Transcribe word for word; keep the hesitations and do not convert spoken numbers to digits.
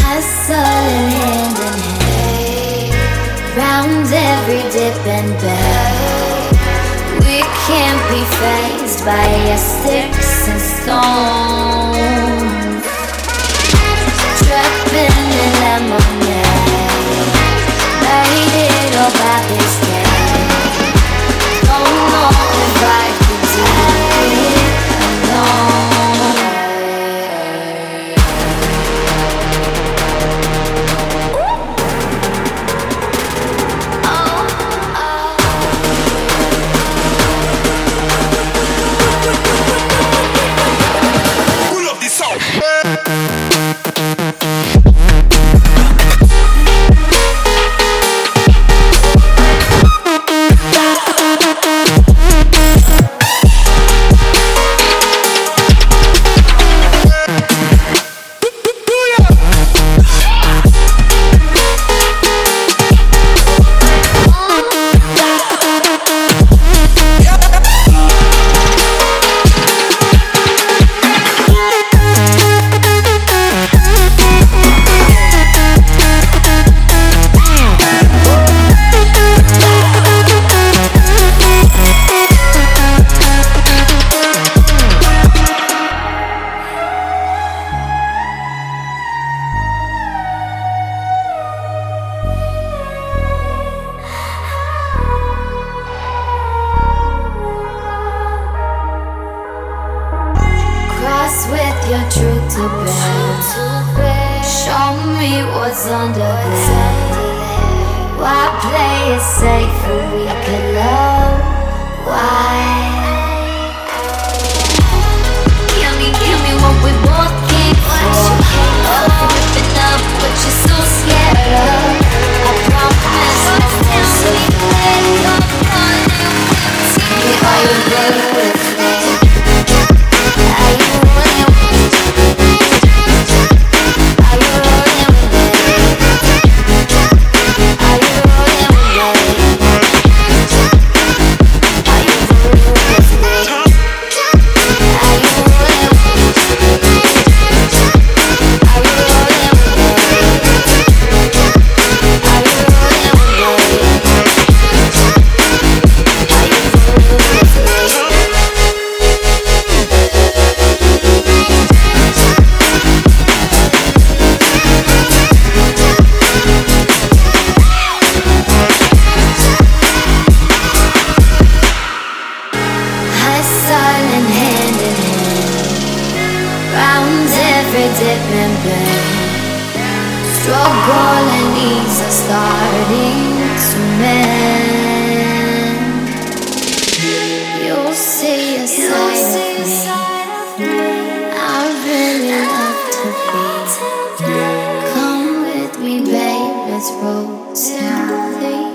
hustle hand in hand, round every dip and bend. We can't be fazed by your sticks and stones. Trapping in lemonade, made it all by mistake. Don't know if I could do it alone. Pull up this song. With your truth to bear, show me what's under there. Why play it safe when we could love? Why? Give me, give me what we both came for. Oh, ripping up what you're so scared of. I promise I won't say that. Tell me, are you rolling with me? Are you rolling with me? Are you rolling with me? Are you rolling with me? Are you rolling with me? Are you rolling with me? Are you rolling with me? Are you rolling with me? Are you rolling with me? Hustle and hand in hand, round every dip and bend. Struggle and ease are starting to mend. You'll see a side of me I really love to be. Come with me, babe, let's roll till the